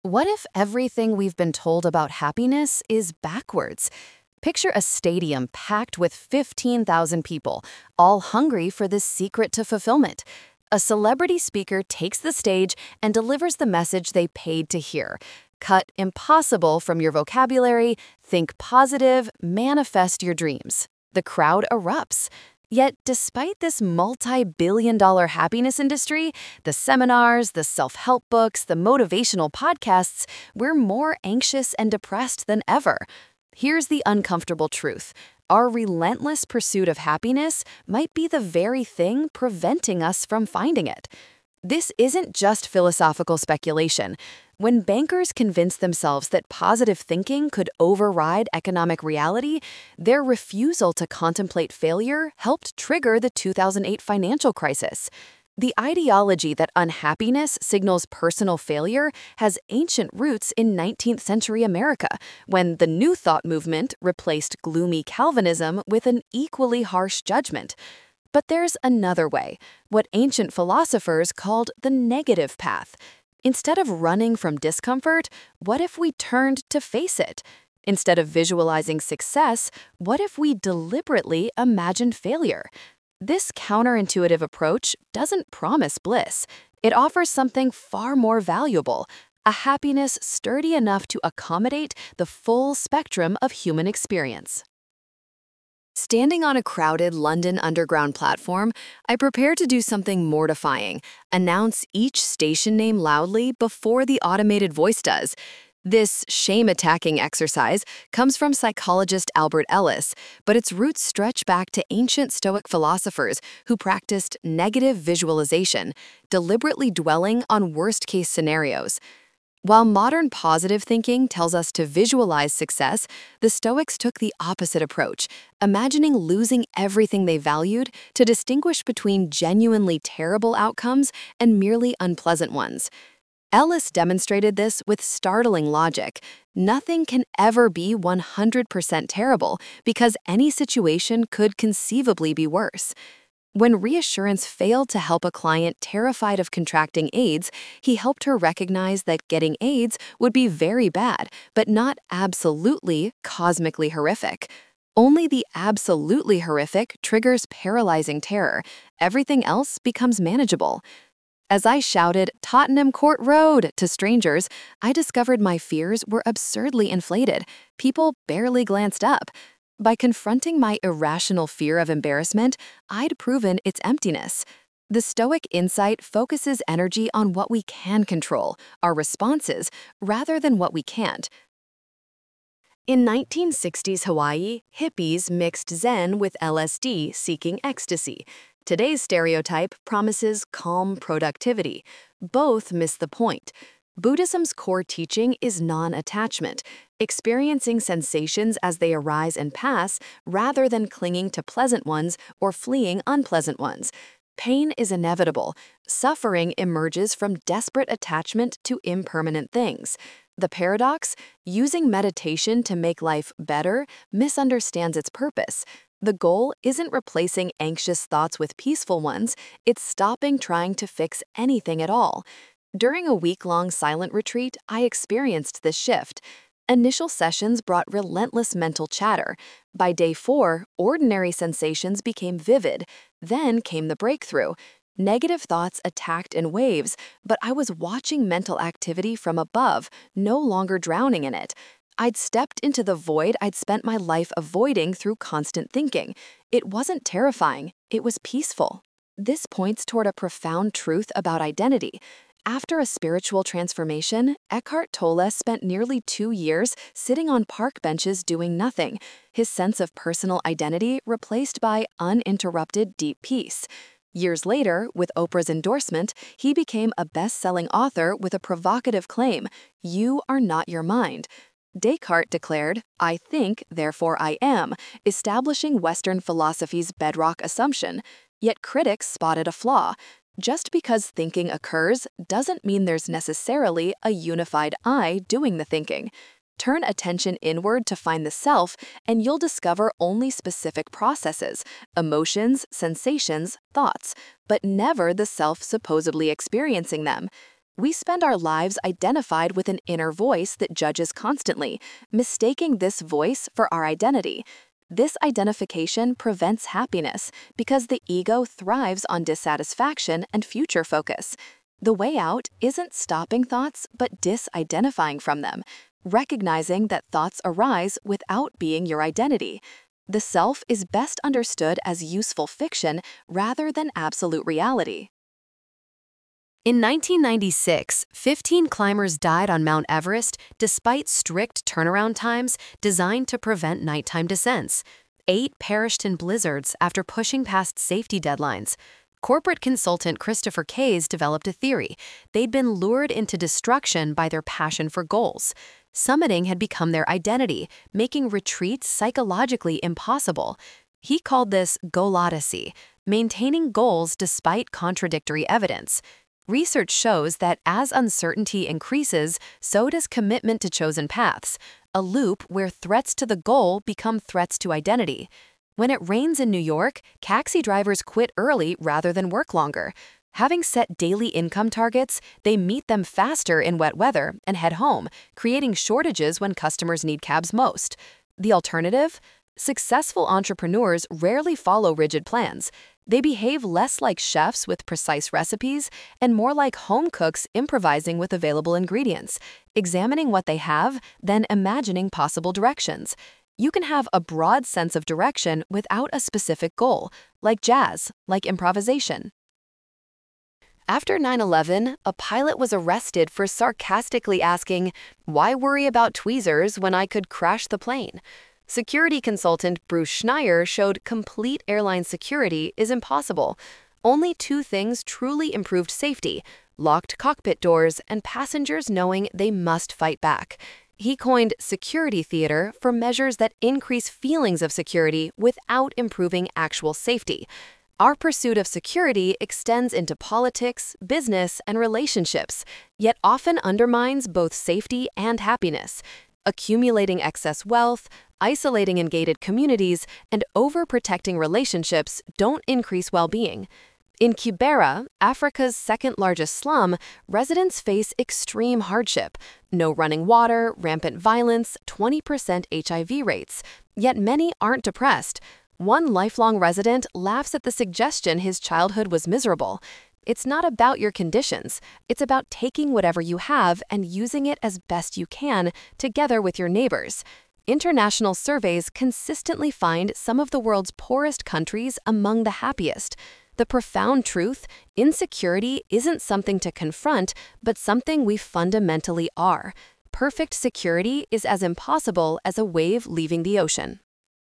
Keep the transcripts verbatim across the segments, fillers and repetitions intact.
What if everything we've been told about happiness is backwards? Picture a stadium packed with fifteen thousand people, all hungry for the secret to fulfillment. A celebrity speaker takes the stage and delivers the message they paid to hear. Cut impossible from your vocabulary, think positive, manifest your dreams. The crowd erupts. Yet, despite this multi-billion dollar happiness industry, the seminars, the self-help books, the motivational podcasts, we're more anxious and depressed than ever. Here's the uncomfortable truth. Our relentless pursuit of happiness might be the very thing preventing us from finding it. This isn't just philosophical speculation. When bankers convinced themselves that positive thinking could override economic reality, their refusal to contemplate failure helped trigger the two thousand eight financial crisis. The ideology that unhappiness signals personal failure has ancient roots in nineteenth century America, when the New Thought movement replaced gloomy Calvinism with an equally harsh judgment. But there's another way, what ancient philosophers called the negative path. Instead of running from discomfort, what if we turned to face it? Instead of visualizing success, what if we deliberately imagined failure? This counterintuitive approach doesn't promise bliss. It offers something far more valuable, a happiness sturdy enough to accommodate the full spectrum of human experience. Standing on a crowded London Underground platform, I prepare to do something mortifying, announce each station name loudly before the automated voice does. This shame-attacking exercise comes from psychologist Albert Ellis, but its roots stretch back to ancient Stoic philosophers who practiced negative visualization, deliberately dwelling on worst-case scenarios. While modern positive thinking tells us to visualize success, the Stoics took the opposite approach, imagining losing everything they valued to distinguish between genuinely terrible outcomes and merely unpleasant ones. Ellis demonstrated this with startling logic. Nothing can ever be one hundred percent terrible because any situation could conceivably be worse. When reassurance failed to help a client terrified of contracting AIDS, he helped her recognize that getting AIDS would be very bad, but not absolutely cosmically horrific. Only the absolutely horrific triggers paralyzing terror. Everything else becomes manageable. As I shouted "Tottenham Court Road" to strangers, I discovered my fears were absurdly inflated. People barely glanced up. By confronting my irrational fear of embarrassment, I'd proven its emptiness. The Stoic insight focuses energy on what we can control, our responses, rather than what we can't. In nineteen sixties Hawaii, hippies mixed Zen with L S D seeking ecstasy. Today's stereotype promises calm productivity. Both miss the point. Buddhism's core teaching is non-attachment, experiencing sensations as they arise and pass rather than clinging to pleasant ones or fleeing unpleasant ones. Pain is inevitable. Suffering emerges from desperate attachment to impermanent things. The paradox, using meditation to make life better, misunderstands its purpose. The goal isn't replacing anxious thoughts with peaceful ones, it's stopping trying to fix anything at all. During a week-long silent retreat, I experienced this shift. Initial sessions brought relentless mental chatter. By day four, ordinary sensations became vivid. Then came the breakthrough. Negative thoughts attacked in waves, but I was watching mental activity from above, no longer drowning in it. I'd stepped into the void I'd spent my life avoiding through constant thinking. It wasn't terrifying, it was peaceful. This points toward a profound truth about identity. After a spiritual transformation, Eckhart Tolle spent nearly two years sitting on park benches doing nothing, his sense of personal identity replaced by uninterrupted deep peace. Years later, with Oprah's endorsement, he became a best-selling author with a provocative claim, "You are not your mind." Descartes declared, "I think, therefore I am," establishing Western philosophy's bedrock assumption. Yet critics spotted a flaw. Just because thinking occurs doesn't mean there's necessarily a unified I doing the thinking. Turn attention inward to find the self, and you'll discover only specific processes, emotions, sensations, thoughts, but never the self supposedly experiencing them. We spend our lives identified with an inner voice that judges constantly, mistaking this voice for our identity. This identification prevents happiness because the ego thrives on dissatisfaction and future focus. The way out isn't stopping thoughts, but disidentifying from them, recognizing that thoughts arise without being your identity. The self is best understood as useful fiction rather than absolute reality. In nineteen ninety-six, fifteen climbers died on Mount Everest despite strict turnaround times designed to prevent nighttime descents. Eight perished in blizzards after pushing past safety deadlines. Corporate consultant Christopher Case developed a theory. They'd been lured into destruction by their passion for goals. Summiting had become their identity, making retreats psychologically impossible. He called this goalodyssey, maintaining goals despite contradictory evidence. Research shows that as uncertainty increases, so does commitment to chosen paths, a loop where threats to the goal become threats to identity. When it rains in New York, taxi drivers quit early rather than work longer. Having set daily income targets, they meet them faster in wet weather and head home, creating shortages when customers need cabs most. The alternative? Successful entrepreneurs rarely follow rigid plans. They behave less like chefs with precise recipes and more like home cooks improvising with available ingredients, examining what they have, then imagining possible directions. You can have a broad sense of direction without a specific goal, like jazz, like improvisation. After nine eleven, a pilot was arrested for sarcastically asking, "Why worry about tweezers when I could crash the plane?" Security consultant Bruce Schneier showed complete airline security is impossible. Only two things truly improved safety: locked cockpit doors and passengers knowing they must fight back. He coined security theater for measures that increase feelings of security without improving actual safety. Our pursuit of security extends into politics, business, and relationships, yet often undermines both safety and happiness. Accumulating excess wealth, isolating in gated communities, and overprotecting relationships don't increase well-being. In Kibera, Africa's second-largest slum, residents face extreme hardship: no running water, rampant violence, twenty percent H I V rates. Yet many aren't depressed. One lifelong resident laughs at the suggestion his childhood was miserable. It's not about your conditions. It's about taking whatever you have and using it as best you can, together with your neighbors. International surveys consistently find some of the world's poorest countries among the happiest. The profound truth: insecurity isn't something to confront, but something we fundamentally are. Perfect security is as impossible as a wave leaving the ocean.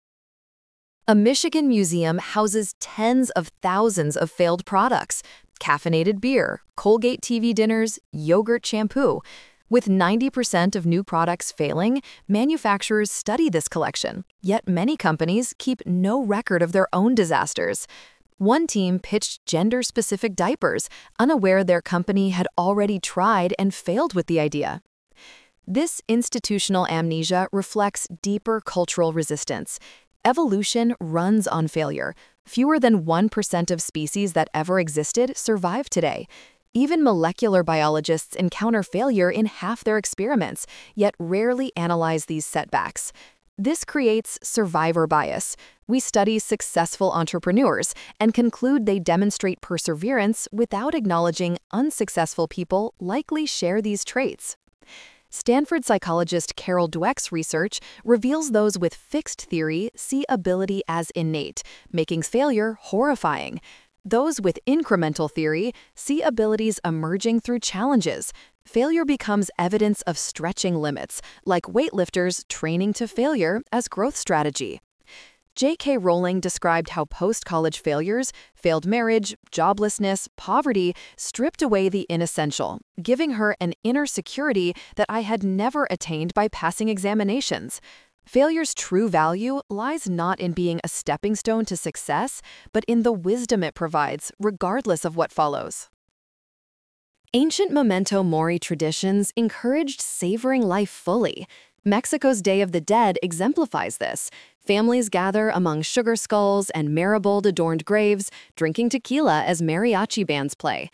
A Michigan museum houses tens of thousands of failed products: caffeinated beer, Colgate T V dinners, yogurt shampoo. With ninety percent of new products failing, manufacturers study this collection, yet many companies keep no record of their own disasters. One team pitched gender-specific diapers, unaware their company had already tried and failed with the idea. This institutional amnesia reflects deeper cultural resistance. Evolution runs on failure. Fewer than one percent of species that ever existed survive today. Even molecular biologists encounter failure in half their experiments, yet rarely analyze these setbacks. This creates survivor bias. We study successful entrepreneurs and conclude they demonstrate perseverance without acknowledging unsuccessful people likely share these traits. Stanford psychologist Carol Dweck's research reveals those with fixed theory see ability as innate, making failure horrifying. Those with incremental theory see abilities emerging through challenges. Failure becomes evidence of stretching limits, like weightlifters training to failure as growth strategy. J K Rowling described how post-college failures, failed marriage, joblessness, poverty stripped away the inessential, giving her an inner security that I had never attained by passing examinations. Failure's true value lies not in being a stepping stone to success, but in the wisdom it provides, regardless of what follows. Ancient memento mori traditions encouraged savoring life fully. Mexico's Day of the Dead exemplifies this. Families gather among sugar skulls and marigold-adorned graves, drinking tequila as mariachi bands play.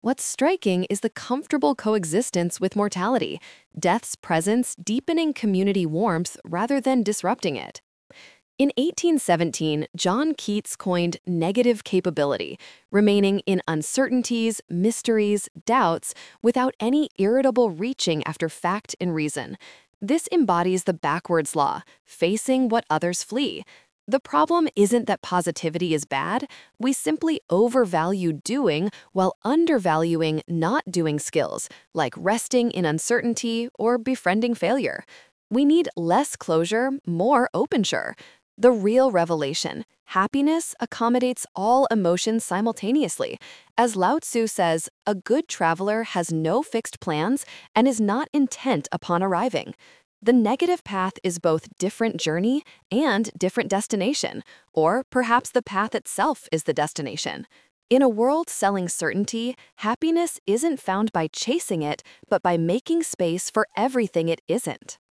What's striking is the comfortable coexistence with mortality, death's presence deepening community warmth rather than disrupting it. In eighteen seventeen, John Keats coined negative capability, remaining in uncertainties, mysteries, doubts, without any irritable reaching after fact and reason. This embodies the backwards law, facing what others flee. The problem isn't that positivity is bad, we simply overvalue doing while undervaluing not doing skills, like resting in uncertainty or befriending failure. We need less closure, more openture. The real revelation, happiness accommodates all emotions simultaneously. As Lao Tzu says, a good traveler has no fixed plans and is not intent upon arriving. The negative path is both different journey and different destination, or perhaps the path itself is the destination. In a world selling certainty, happiness isn't found by chasing it, but by making space for everything it isn't.